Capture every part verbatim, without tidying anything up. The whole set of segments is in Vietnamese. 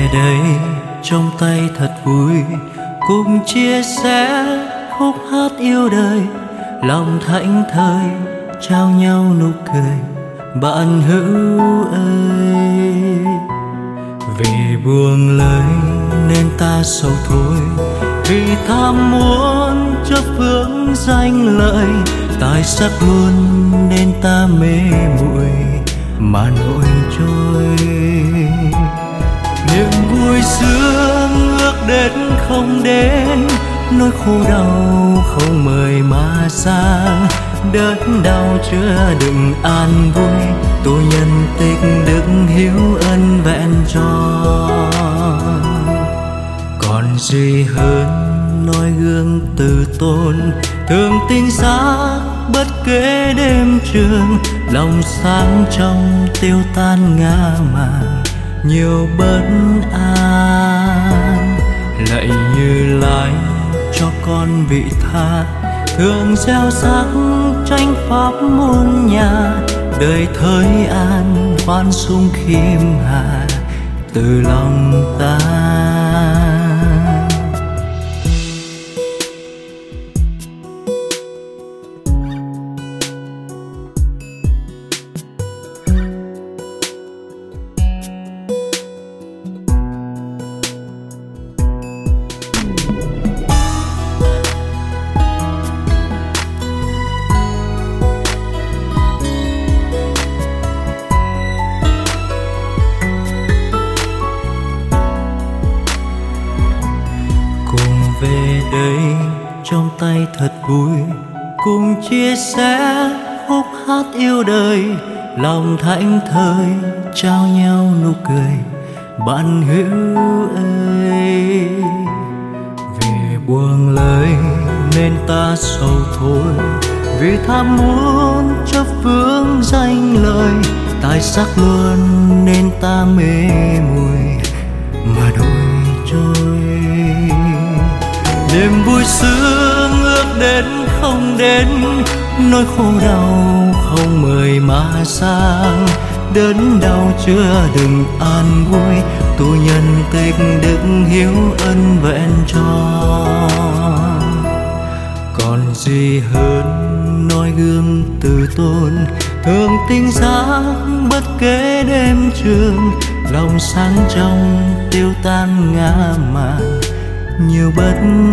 về đây trong tay thật vui, cùng chia sẻ khúc hát yêu đời, lòng thảnh thơi trao nhau nụ cười. Bạn hữu ơi, vì buông lời nên ta sầu thôi, vì tham muốn chấp phước danh lợi, tài sắc luôn nên ta mê muội mà nổi trôi. Niềm vui sướng ước đến không đến, nỗi khổ đau không mời mà sang. Đớn đau chưa đừng an vui, tôi nhân tích đức hiếu ân vẹn tròn. Còn gì hơn noi gương từ tôn, thường tinh xác bất kể đêm trường. Lòng sáng trong tiêu tan ngã màng, nhiều bất an. Lạy Như Lai cho con vị tha, thường gieo sắc tranh pháp muôn nhà. Đời thới an khoan dung khiêm hà từ lòng ta. Về đây trong tay thật vui, cùng chia sẻ khúc hát yêu đời, lòng thảnh thơi trao nhau nụ cười. Bạn hữu ơi, vì buông lời nên ta sầu thôi, vì tham muốn chấp phước danh lợi, tài sắc luôn nên ta mê muội mà đổi trôi. Đêm vui sướng ước đến không đến, nỗi khổ đau không mời mà sang. Đớn đau chưa đừng an vui, tu nhân tích đức hiếu ân vẹn tròn. Còn gì hơn noi gương từ tôn, thường tinh giác bất kể đêm trường. Lòng sáng trong tiêu tan ngã màng, nhiều bất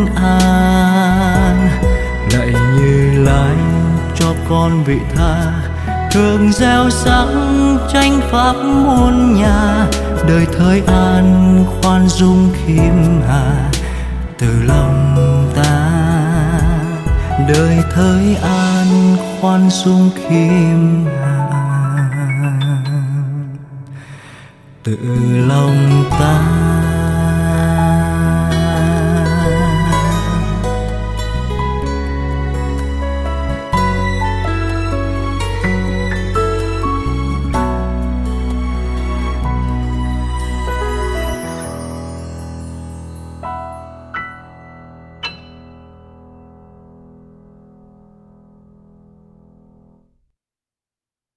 an. Lạy Như Lai cho con vị tha, thường gieo sắc tranh pháp muôn nhà. Đời thới an khoan dung khiêm hà từ lòng ta. Đời thới an khoan dung khiêm hà từ lòng ta.